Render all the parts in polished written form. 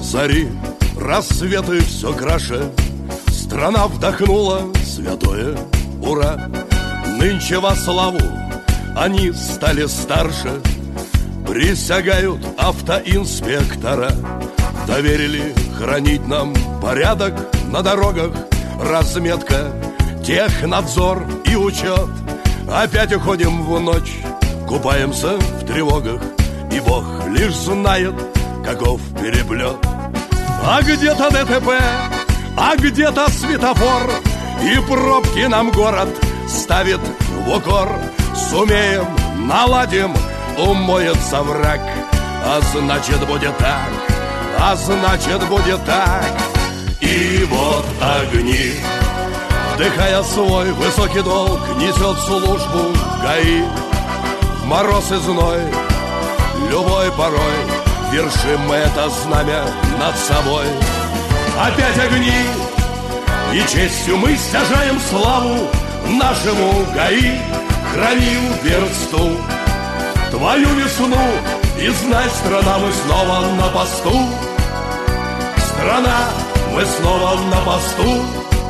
зари, рассветы все краше. Страна вдохнула святое ура. Нынче во славу они стали старше. Присягают автоинспектора. Доверили хранить нам порядок на дорогах. Разметка, технадзор и учет. Опять уходим в ночь, купаемся в тревогах. И Бог лишь знает, каков переплет. А где-то ДТП, а где-то светофор. И пробки нам город ставит в укор. Сумеем, наладим, умоется враг. А значит будет так, а значит будет так. И вот огни, вдыхая свой высокий долг, несет службу ГАИ. В мороз и зной, любой порой, вершим мы это знамя над собой. Опять огни, и честью мы стяжаем славу нашему ГАИ. Храним версту, твою весну, и знай, страна, мы снова на посту. Страна, мы снова на посту.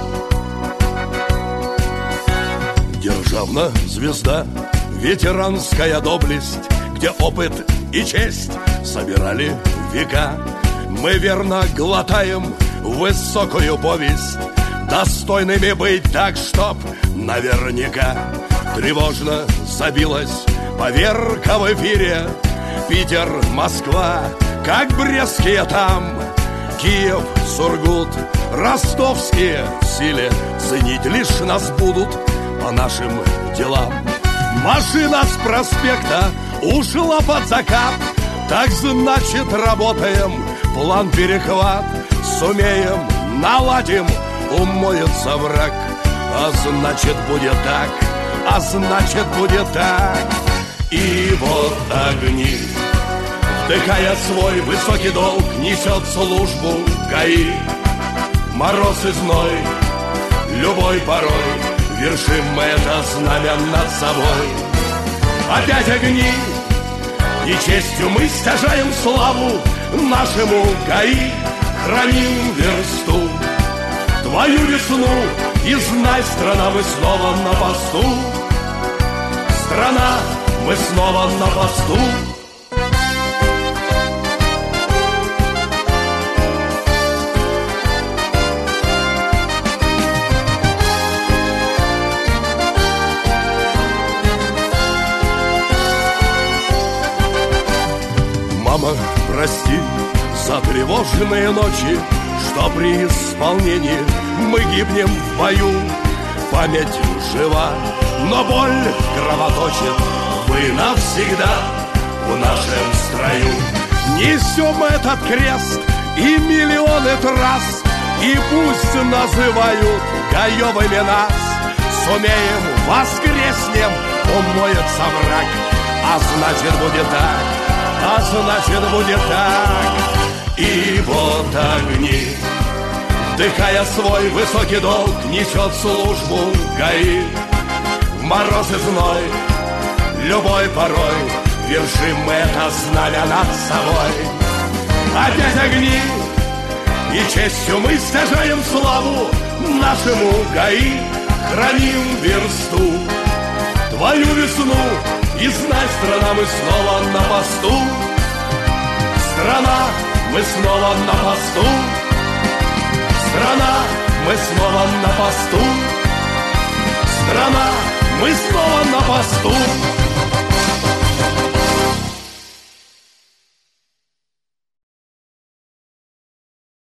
Державна звезда, ветеранская доблесть, где опыт и честь собирали века. Мы верно глотаем высокую повесть, достойными быть так, чтоб наверняка. Тревожно забилась поверка в эфире. Питер, Москва, как брестские там. Киев, Сургут, ростовские в силе. Ценить лишь нас будут по нашим делам. Машина с проспекта ушла под закат. Так значит работаем, план перехват. Сумеем, наладим, умоется враг. А значит будет так, а значит будет так. И вот огни, вдыхая свой высокий долг, несет службу ГАИ. Мороз и зной, любой порой, вершим мы это знамя над собой. Опять огни, и честью мы стяжаем славу нашему ГАИ. Храним версту, твою весну, и знай, страна, мы снова на посту. Страна, мы снова на посту. Мама, прости за тревожные ночи, что при исполнении мы гибнем в бою. Память жива, но боль кровоточит. Вы навсегда в нашем строю. Несем этот крест и миллионы трасс, и пусть называют гаевыми нас. Сумеем, воскреснем, умоется враг. А значит будет так, а значит будет так. И вот огни, вдыхая свой высокий долг, несет службу ГАИ. В мороз и зной, любой порой, вершим мы это знамя над собой. Опять огни, и честью мы стяжаем славу нашему ГАИ. Храним версту, твою весну, и знай, страна, мы снова на посту. Страна, мы снова на посту. Страна, мы снова на посту. Страна, мы снова на посту.